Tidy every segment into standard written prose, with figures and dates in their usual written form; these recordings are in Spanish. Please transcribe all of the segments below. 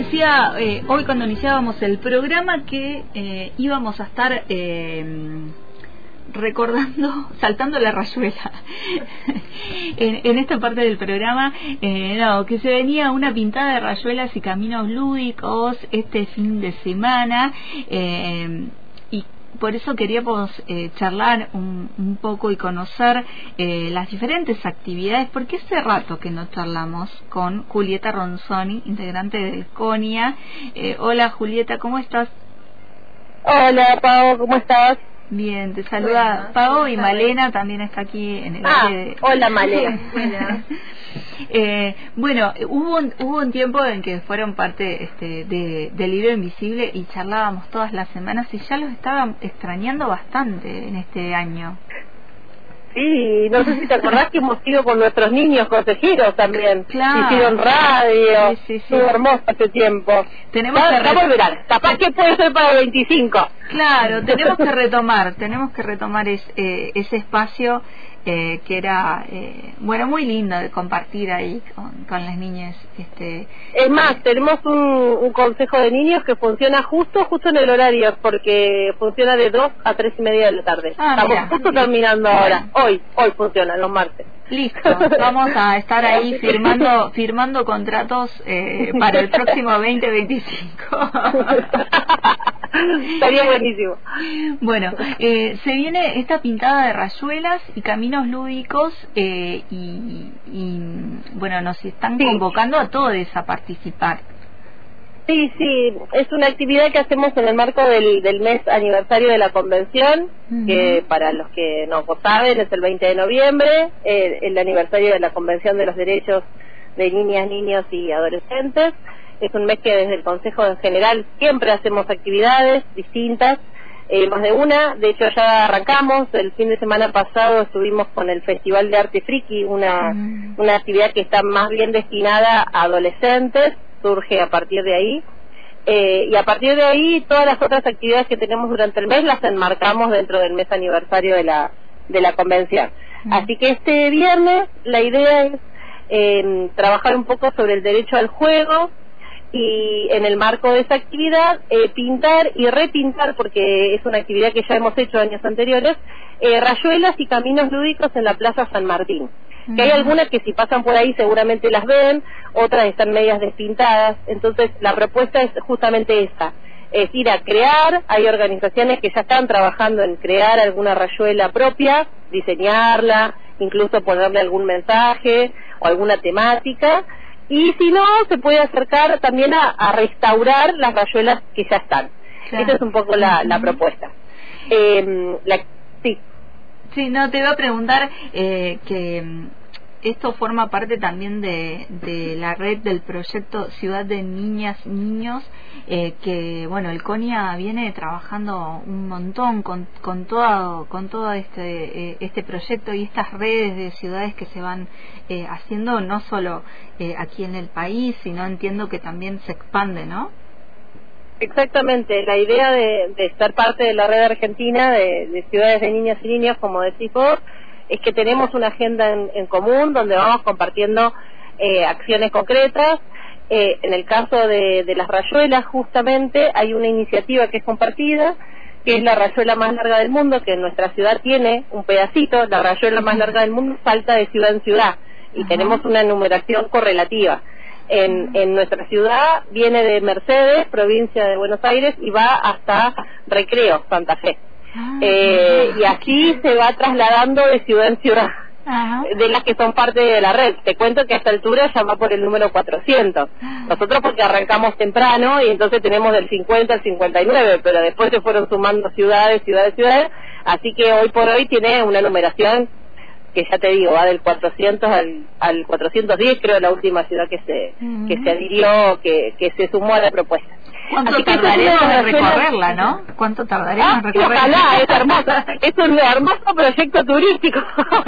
decía hoy cuando iniciábamos el programa que íbamos a estar recordando, saltando la rayuela en esta parte del programa, que se venía una pintada de rayuelas y caminos lúdicos este fin de semana, y por eso queríamos charlar un poco y conocer las diferentes actividades, porque hace rato que no charlamos con Julieta Ronzoni, integrante del CONIA. Hola Julieta, ¿cómo estás? Hola Pau, ¿cómo estás? Bien, te saluda Pau, y Malena también está aquí en el hola Malena. Bueno, hubo un tiempo en que fueron parte del Hilo Invisible y charlábamos todas las semanas, y ya los estaba extrañando bastante en este año. Sí, no sé si te acordás que hemos ido con nuestros niños consejeros también. Claro. Hicieron radio. Sí. Estuvo hermoso hace tiempo. Tenemos que volver. Capaz que puede ser para el 25. Claro, tenemos que retomar ese espacio que era muy lindo de compartir ahí con las niñas. Es más, tenemos un consejo de niños que funciona justo en el horario, porque funciona de 2 a 3 y media de la tarde. Estamos justo terminando ahora. Hoy funciona, los martes. Listo, vamos a estar ahí firmando contratos para el próximo 2025. Estaría buenísimo. Bueno, se viene esta pintada de rayuelas y caminos lúdicos, y bueno, nos están convocando a todos a participar. Sí, es una actividad que hacemos en el marco del mes aniversario de la convención, que para los que no saben es el 20 de noviembre, el aniversario de la Convención de los Derechos de Niñas, Niños y Adolescentes. Es un mes que desde el Consejo en general siempre hacemos actividades distintas, más de una. De hecho ya arrancamos, el fin de semana pasado estuvimos con el Festival de Arte Friki, una actividad que está más bien destinada a adolescentes, surge a partir de ahí, y a partir de ahí todas las otras actividades que tenemos durante el mes las enmarcamos dentro del mes aniversario de la convención. Así que este viernes la idea es trabajar un poco sobre el derecho al juego, y en el marco de esa actividad pintar y repintar, porque es una actividad que ya hemos hecho años anteriores, rayuelas y caminos lúdicos en la Plaza San Martín, que hay algunas que si pasan por ahí seguramente las ven, otras están medias despintadas. Entonces la propuesta es justamente esa, es ir a crear. Hay organizaciones que ya están trabajando en crear alguna rayuela propia, diseñarla, incluso ponerle algún mensaje o alguna temática, y si no, se puede acercar también a restaurar las rayuelas que ya están. Claro. Esa es un poco la propuesta. Sí, no, te iba a preguntar que esto forma parte también de la red del proyecto Ciudad de Niñas Niños, que bueno, el CONIA viene trabajando un montón con todo este proyecto y estas redes de ciudades que se van haciendo, no solo aquí en el país, sino entiendo que también se expande, ¿no? Exactamente, la idea de ser parte de la red argentina de ciudades de niñas y niños, como decís vos, es que tenemos una agenda en común donde vamos compartiendo acciones concretas. En el caso de las rayuelas, justamente, hay una iniciativa que es compartida, que es la rayuela más larga del mundo, que en nuestra ciudad tiene un pedacito. La rayuela más larga del mundo salta de ciudad en ciudad, y tenemos una numeración correlativa. En nuestra ciudad viene de Mercedes, provincia de Buenos Aires, y va hasta Recreo, Santa Fe. Y así se va trasladando de ciudad en ciudad, de las que son parte de la red. Te cuento que a esta altura ya va por el número 400. Nosotros porque arrancamos temprano y entonces tenemos del 50 al 59, pero después se fueron sumando ciudades, así que hoy por hoy tiene una numeración que ya te digo, va del 400 al 410, creo, la última ciudad que se adhirió, que se sumó a la propuesta. ¿Cuánto tardaremos en recorrerla, no? ¿Cuánto tardaremos en recorrerla? Ojalá, es hermosa, es un hermoso proyecto turístico.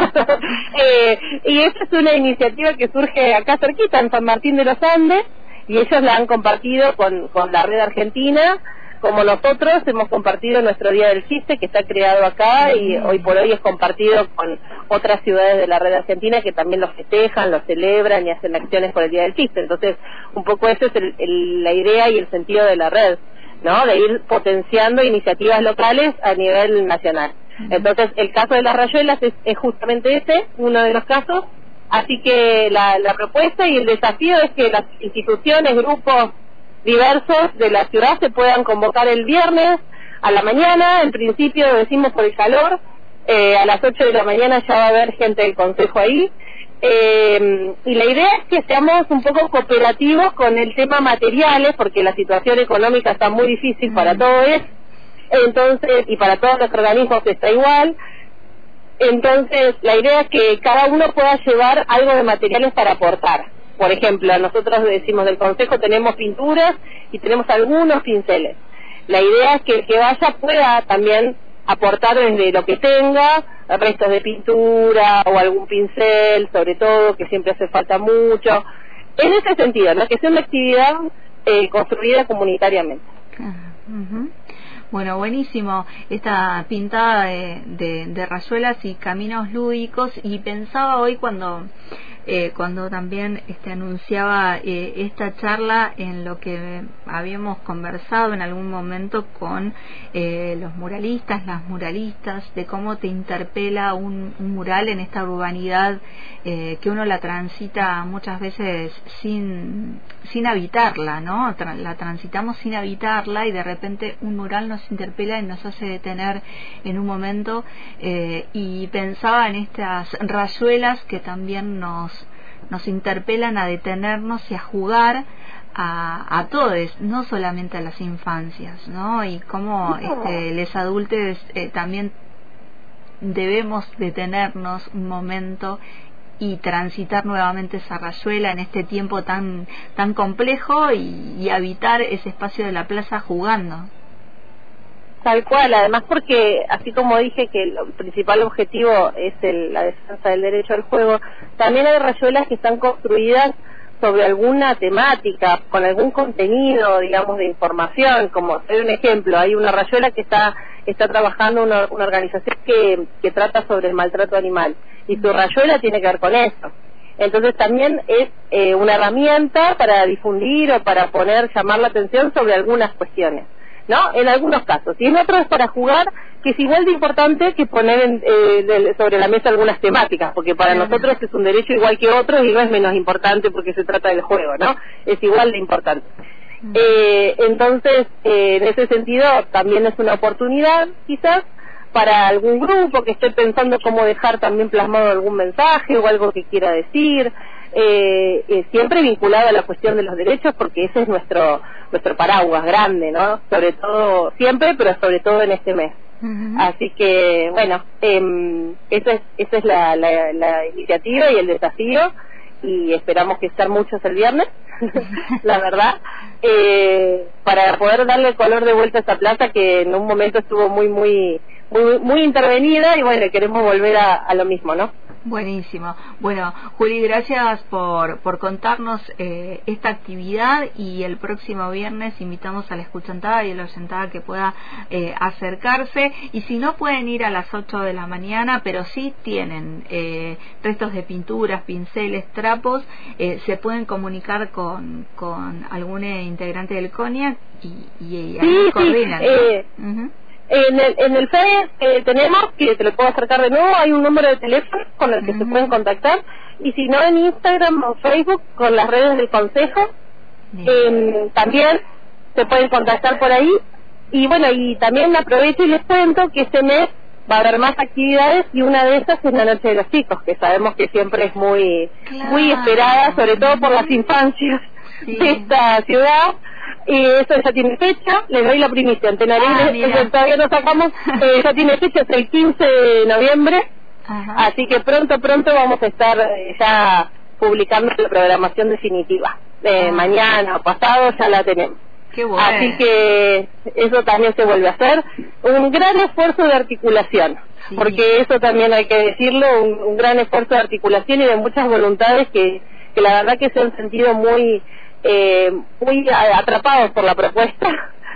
Y esta es una iniciativa que surge acá cerquita, en San Martín de los Andes, y ellos la han compartido con la red argentina, como nosotros hemos compartido nuestro Día del Chiste, que está creado acá y hoy por hoy es compartido con otras ciudades de la red argentina que también lo festejan, lo celebran y hacen acciones por el Día del Chiste. Entonces, un poco esa es la idea y el sentido de la red, ¿no? De ir potenciando iniciativas locales a nivel nacional. Entonces, el caso de las rayuelas es justamente ese, uno de los casos. Así que la propuesta y el desafío es que las instituciones, grupos diversos de la ciudad se puedan convocar el viernes a la mañana. En principio, decimos por el calor, a las 8 de la mañana ya va a haber gente del consejo ahí. Y la idea es que seamos un poco cooperativos con el tema materiales, porque la situación económica está muy difícil para todos, entonces, y para todos los organismos está igual. Entonces, la idea es que cada uno pueda llevar algo de materiales para aportar. Por ejemplo, nosotros decimos del consejo tenemos pinturas y tenemos algunos pinceles. La idea es que el que vaya pueda también aportar desde lo que tenga, restos de pintura o algún pincel, sobre todo, que siempre hace falta mucho. En ese sentido, ¿no? Que sea una actividad construida comunitariamente. Bueno, buenísimo esta pintada de rayuelas y caminos lúdicos, y pensaba hoy cuando también anunciaba esta charla en lo que habíamos conversado en algún momento con los muralistas, las muralistas, de cómo te interpela un mural en esta urbanidad que uno la transita muchas veces sin habitarla, ¿no? La transitamos sin habitarla y de repente un mural nos interpela y nos hace detener en un momento, y pensaba en estas rayuelas que también nos interpelan a detenernos y a jugar a todos, no solamente a las infancias, ¿no? Y cómo les adultos también debemos detenernos un momento y transitar nuevamente esa rayuela en este tiempo tan complejo y habitar ese espacio de la plaza jugando. Tal cual, además porque, así como dije que el principal objetivo es la defensa del derecho al juego, también hay rayuelas que están construidas sobre alguna temática, con algún contenido, digamos, de información. Como doy un ejemplo, hay una rayuela que está trabajando una organización que trata sobre el maltrato animal, y su rayuela tiene que ver con eso. Entonces también es una herramienta para difundir o para llamar la atención sobre algunas cuestiones, ¿no? En algunos casos. Y en otros es para jugar, que es igual de importante que poner sobre la mesa algunas temáticas, porque para nosotros es un derecho igual que otros y no es menos importante porque se trata del juego, ¿no? Es igual de importante. Entonces, en ese sentido, también es una oportunidad, quizás, para algún grupo que esté pensando cómo dejar también plasmado algún mensaje o algo que quiera decir, siempre vinculado a la cuestión de los derechos, porque ese es nuestro paraguas grande, ¿no? Sobre todo, siempre, pero sobre todo en este mes. Así que, bueno, esa es la iniciativa y el desafío, y esperamos que sean muchos el viernes, la verdad, para poder darle color de vuelta a esta plaza que en un momento estuvo muy intervenida, y bueno, queremos volver a lo mismo, ¿no? Buenísimo. Bueno, Juli, gracias por contarnos esta actividad, y el próximo viernes invitamos a la escuchantada y a la oyentada que pueda acercarse, y si no pueden ir a las 8 de la mañana, pero sí tienen restos de pinturas, pinceles, trapos, se pueden comunicar con algún integrante del CONIAC y ahí coordinan. En el FED tenemos, que te lo puedo acercar de nuevo, hay un número de teléfono con el que se pueden contactar, y si no, en Instagram o Facebook con las redes del consejo, también se pueden contactar por ahí. Y bueno, y también aprovecho y les cuento que este mes va a haber más actividades, y una de esas es la Noche de los Chicos, que sabemos que siempre es muy esperada, sobre todo por las infancias de esta ciudad. Y eso ya tiene fecha, les doy la primicia, Antena Libre, todavía no sacamos, ya tiene fecha, es el 15 de noviembre, así que pronto vamos a estar ya publicando la programación definitiva, mañana o pasado ya la tenemos. Qué bueno. Así que eso también se vuelve a hacer, un gran esfuerzo de articulación, porque eso también hay que decirlo, un gran esfuerzo de articulación y de muchas voluntades que la verdad que se han sentido muy atrapados por la propuesta,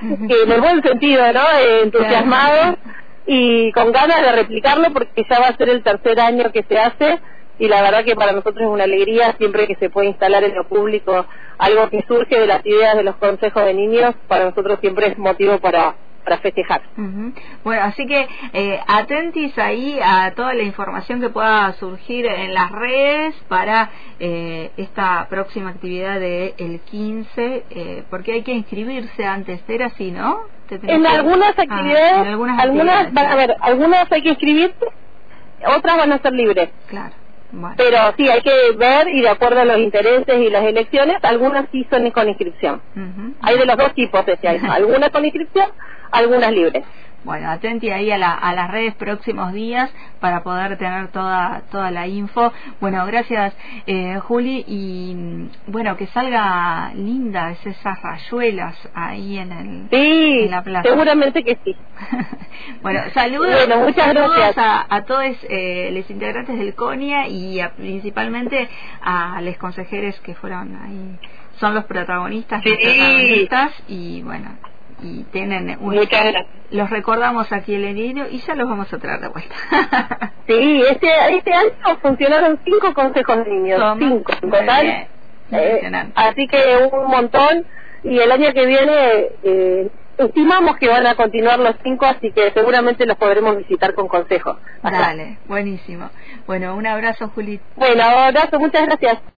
que en el buen sentido, ¿no? Entusiasmados y con ganas de replicarlo porque ya va a ser el tercer año que se hace y la verdad que para nosotros es una alegría siempre que se puede instalar en lo público algo que surge de las ideas de los consejos de niños, para nosotros siempre es motivo para festejar. Bueno, así que atentis ahí a toda la información que pueda surgir en las redes para esta próxima actividad del 15, porque hay que inscribirse antes, era así, ¿no? En algunas actividades, algunas hay que inscribirse, otras van a ser libres. Claro. Bueno. Pero sí, hay que ver y de acuerdo a los intereses y las elecciones, algunas sí son con inscripción. Hay de los dos tipos, algunas con inscripción, algunas libres. Bueno, atenti ahí a las redes próximos días para poder tener toda la info. Bueno, gracias Juli, y bueno, que salga lindas esas rayuelas ahí en la plaza. Seguramente que sí. Bueno, saludos, muchas gracias a todos los integrantes del CONIA y principalmente a los consejeros que fueron ahí, son los protagonistas, y bueno, y tienen los recordamos aquí el enero y ya los vamos a traer de vuelta. Sí, este año funcionaron 5 consejos de niños, 5 en total, así que un montón, y el año que viene estimamos que van a continuar los 5, así que seguramente los podremos visitar con consejos. Dale, buenísimo. Bueno, un abrazo, Juli. Bueno, abrazo, muchas gracias.